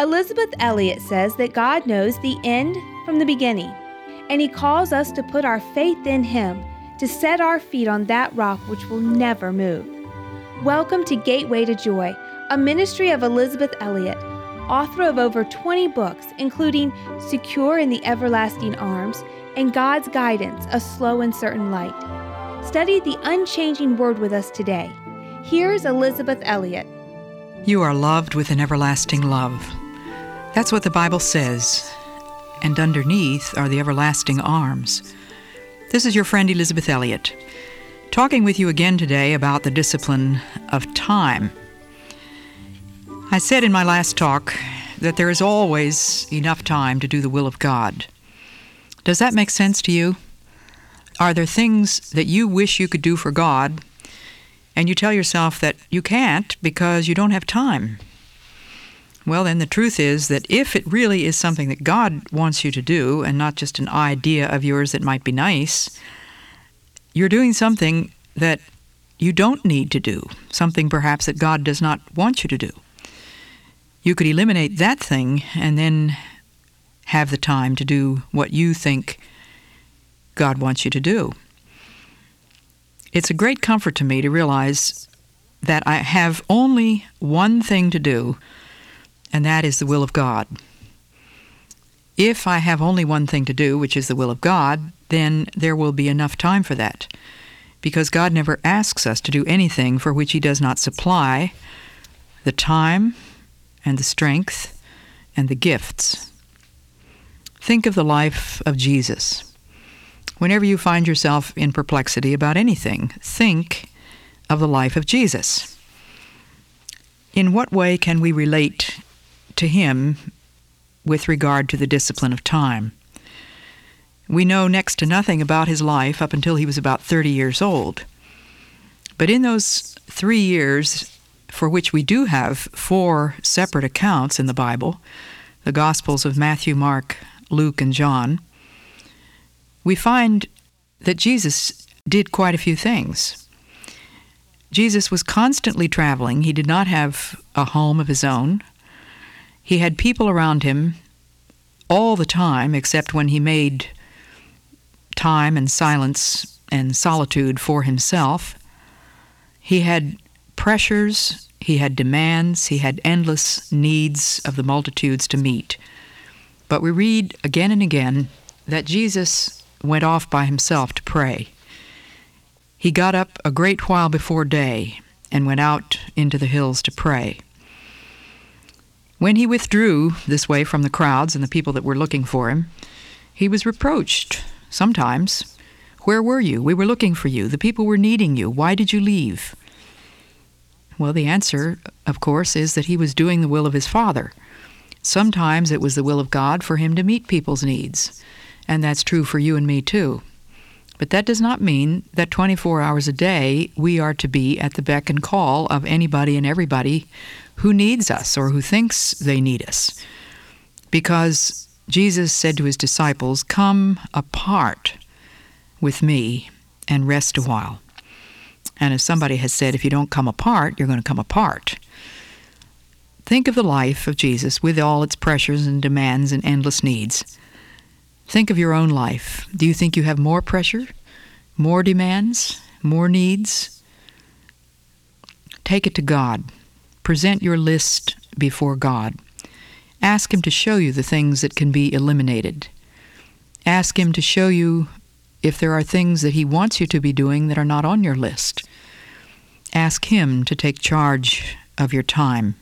Elizabeth Elliot says that God knows the end from the beginning, and He calls us to put our faith in Him, to set our feet on that rock which will never move. Welcome to Gateway to Joy, a ministry of Elizabeth Elliot, author of over 20 books, including Secure in the Everlasting Arms and God's Guidance, A Slow and Certain Light. Study the unchanging Word with us today. Here's Elizabeth Elliot. You are loved with an everlasting love. That's what the Bible says. And underneath are the everlasting arms. This is your friend Elizabeth Elliot, talking with you again today about the discipline of time. I said in my last talk that there is always enough time to do the will of God. Does that make sense to you? Are there things that you wish you could do for God, and you tell yourself that you can't because you don't have time? Well, then the truth is that if it really is something that God wants you to do, and not just an idea of yours that might be nice, you're doing something that you don't need to do, something perhaps that God does not want you to do. You could eliminate that thing and then have the time to do what you think God wants you to do. It's a great comfort to me to realize that I have only one thing to do, and that is the will of God. If I have only one thing to do, which is the will of God, then there will be enough time for that, because God never asks us to do anything for which He does not supply the time and the strength and the gifts. Think of the life of Jesus. Whenever you find yourself in perplexity about anything, think of the life of Jesus. In what way can we relate to Him with regard to the discipline of time? We know next to nothing about His life up until He was about 30 years old. But in those 3 years, for which we do have 4 separate accounts in the Bible, the Gospels of Matthew, Mark, Luke, and John, we find that Jesus did quite a few things. Jesus was constantly traveling. He did not have a home of His own. He had people around Him all the time, except when He made time and silence and solitude for Himself. He had pressures, He had demands, He had endless needs of the multitudes to meet. But we read again and again that Jesus went off by Himself to pray. He got up a great while before day and went out into the hills to pray. When He withdrew this way from the crowds and the people that were looking for Him, He was reproached sometimes. Where were you? We were looking for you. The people were needing you. Why did you leave? Well, the answer, of course, is that He was doing the will of His Father. Sometimes it was the will of God for Him to meet people's needs, and that's true for you and me too. But that does not mean that 24 hours a day we are to be at the beck and call of anybody and everybody who needs us or who thinks they need us. Because Jesus said to His disciples, "Come apart with me and rest a while." And as somebody has said, if you don't come apart, you're going to come apart. Think of the life of Jesus with all its pressures and demands and endless needs. Think of your own life. Do you think you have more pressure, more demands, more needs? Take it to God. Present your list before God. Ask Him to show you the things that can be eliminated. Ask Him to show you if there are things that He wants you to be doing that are not on your list. Ask Him to take charge of your time.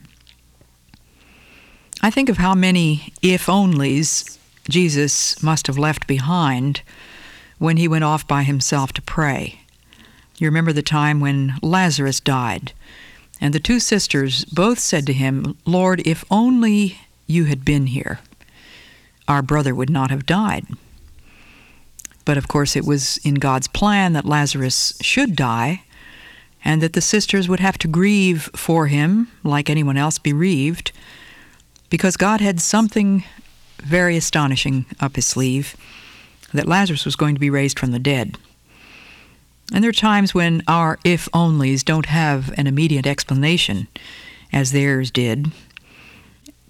I think of how many if-onlys Jesus must have left behind when He went off by Himself to pray. You remember the time when Lazarus died, and the 2 sisters both said to Him, "Lord, if only you had been here, our brother would not have died." But of course it was in God's plan that Lazarus should die, and that the sisters would have to grieve for him like anyone else bereaved, because God had something very astonishing up His sleeve, that Lazarus was going to be raised from the dead. And there are times when our if-onlys don't have an immediate explanation, as theirs did.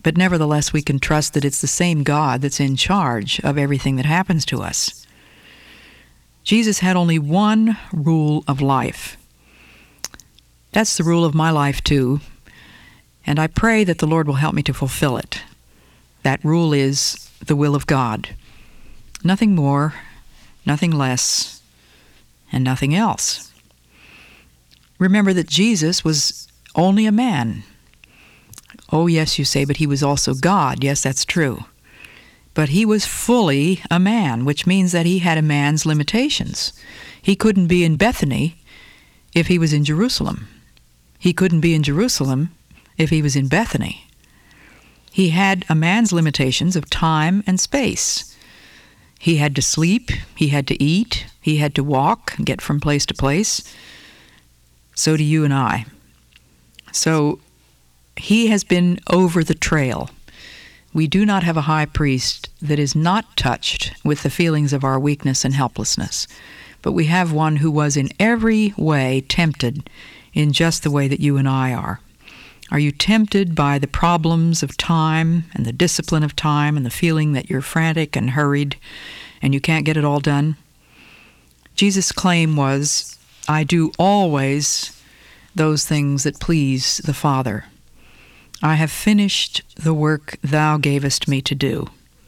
But nevertheless, we can trust that it's the same God that's in charge of everything that happens to us. Jesus had only one rule of life. That's the rule of my life too, and I pray that the Lord will help me to fulfill it. That rule is the will of God. Nothing more, nothing less, and nothing else. Remember that Jesus was only a man. Oh, yes, you say, but he was also God. Yes, that's true. But he was fully a man, which means that he had a man's limitations. He couldn't be in Bethany if he was in Jerusalem. He couldn't be in Jerusalem if he was in Bethany. He had a man's limitations of time and space. He had to sleep, he had to eat, he had to walk, get from place to place. So do you and I. So he has been over the trail. We do not have a high priest that is not touched with the feelings of our weakness and helplessness, but we have one who was in every way tempted in just the way that you and I are. Are you tempted by the problems of time and the discipline of time and the feeling that you're frantic and hurried and you can't get it all done? Jesus' claim was, I do always those things that please the Father. I have finished the work thou gavest me to do.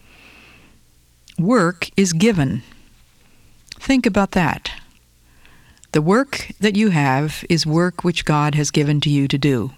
Work is given. Think about that. The work that you have is work which God has given to you to do.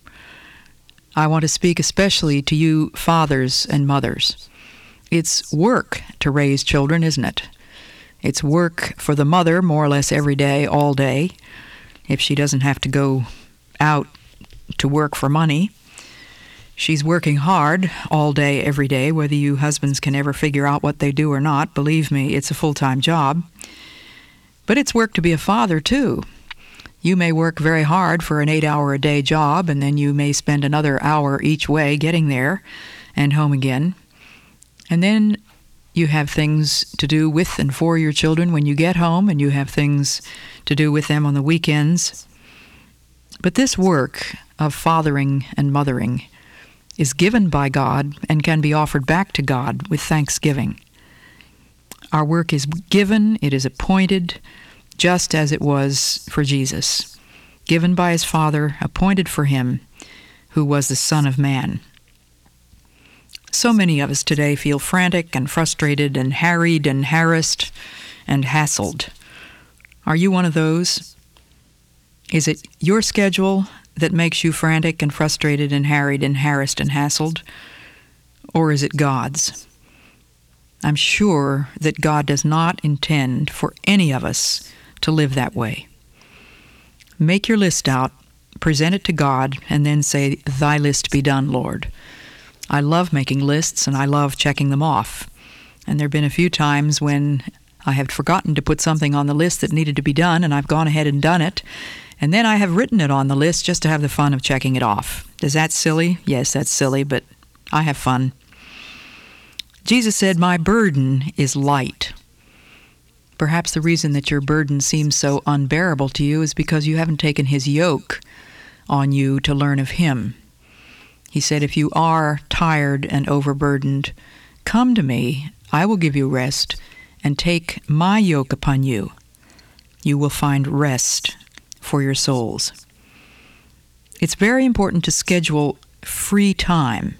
I want to speak especially to you fathers and mothers. It's work to raise children, isn't it? It's work for the mother more or less every day, all day, if she doesn't have to go out to work for money. She's working hard all day, every day, whether you husbands can ever figure out what they do or not. Believe me, it's a full-time job. But it's work to be a father, too. You may work very hard for an 8-hour-a-day job, and then you may spend another hour each way getting there and home again. And then you have things to do with and for your children when you get home, and you have things to do with them on the weekends. But this work of fathering and mothering is given by God and can be offered back to God with thanksgiving. Our work is given, it is appointed, just as it was for Jesus, given by his Father, appointed for him, who was the Son of Man. So many of us today feel frantic and frustrated and harried and harassed and hassled. Are you one of those? Is it your schedule that makes you frantic and frustrated and harried and harassed and hassled? Or is it God's? I'm sure that God does not intend for any of us to live that way. Make your list out, present it to God, and then say, Thy list be done, Lord. I love making lists, and I love checking them off. And there have been a few times when I have forgotten to put something on the list that needed to be done, and I've gone ahead and done it. And then I have written it on the list just to have the fun of checking it off. Is that silly? Yes, that's silly, but I have fun. Jesus said, My burden is light. Perhaps the reason that your burden seems so unbearable to you is because you haven't taken his yoke on you to learn of him. He said, if you are tired and overburdened, come to me, I will give you rest, and take my yoke upon you. You will find rest for your souls. It's very important to schedule free time.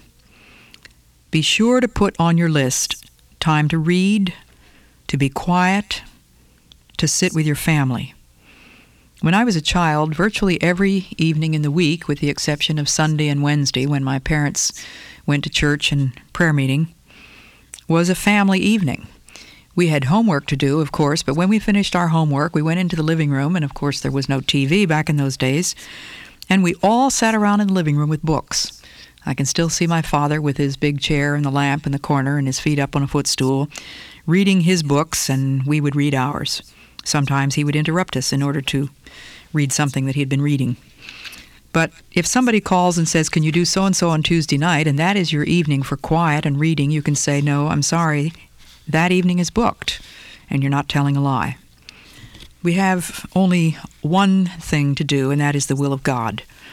Be sure to put on your list time to read, to be quiet, to sit with your family. When I was a child, virtually every evening in the week, with the exception of Sunday and Wednesday when my parents went to church and prayer meeting, was a family evening. We had homework to do, of course, but when we finished our homework, we went into the living room, and of course there was no TV back in those days, and we all sat around in the living room with books. I can still see my father with his big chair and the lamp in the corner and his feet up on a footstool, reading his books, and we would read ours. Sometimes he would interrupt us in order to read something that he had been reading. But if somebody calls and says, can you do so-and-so on Tuesday night, and that is your evening for quiet and reading, you can say, no, I'm sorry, that evening is booked, and you're not telling a lie. We have only one thing to do, and that is the will of God.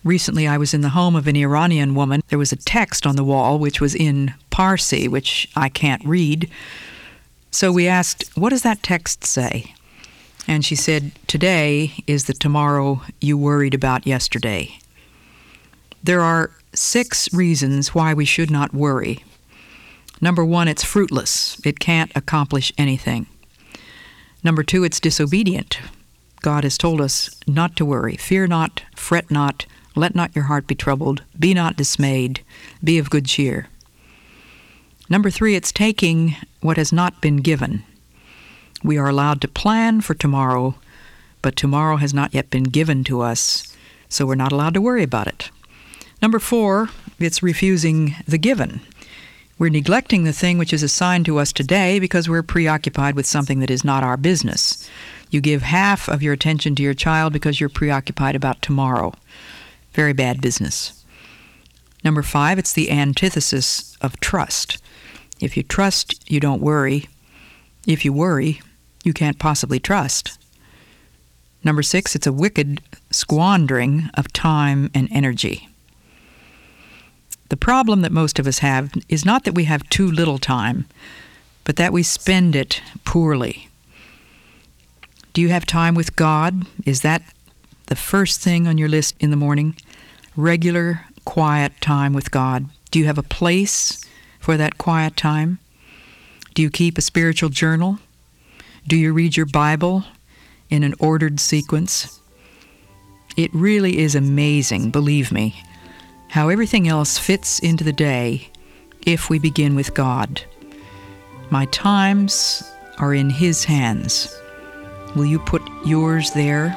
Recently, I was in the home of an Iranian woman. There was a text on the wall which was in Parsi, which I can't read. So we asked, what does that text say? And she said, today is the tomorrow you worried about yesterday. There are 6 reasons why we should not worry. Number 1, it's fruitless. It can't accomplish anything. Number 2, it's disobedient. God has told us not to worry. Fear not, fret not, let not your heart be troubled. Be not dismayed. Be of good cheer. Number 3, it's taking what has not been given. We are allowed to plan for tomorrow, but tomorrow has not yet been given to us, so we're not allowed to worry about it. Number 4, it's refusing the given. We're neglecting the thing which is assigned to us today because we're preoccupied with something that is not our business. You give half of your attention to your child because you're preoccupied about tomorrow. Very bad business. Number 5, it's the antithesis of trust. If you trust, you don't worry. If you worry, you can't possibly trust. Number 6, it's a wicked squandering of time and energy. The problem that most of us have is not that we have too little time, but that we spend it poorly. Do you have time with God? Is that the first thing on your list in the morning? Regular, quiet time with God. Do you have a place for that quiet time? Do you keep a spiritual journal? Do you read your Bible in an ordered sequence? It really is amazing, believe me, how everything else fits into the day if we begin with God. My times are in His hands. Will you put yours there?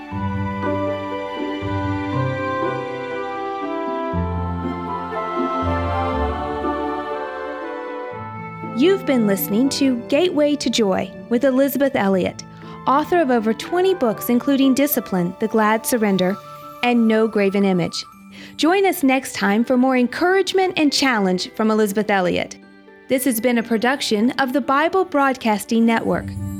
You've been listening to Gateway to Joy with Elisabeth Elliot, author of over 20 books including Discipline, The Glad Surrender, and No Graven Image. Join us next time for more encouragement and challenge from Elisabeth Elliot. This has been a production of the Bible Broadcasting Network.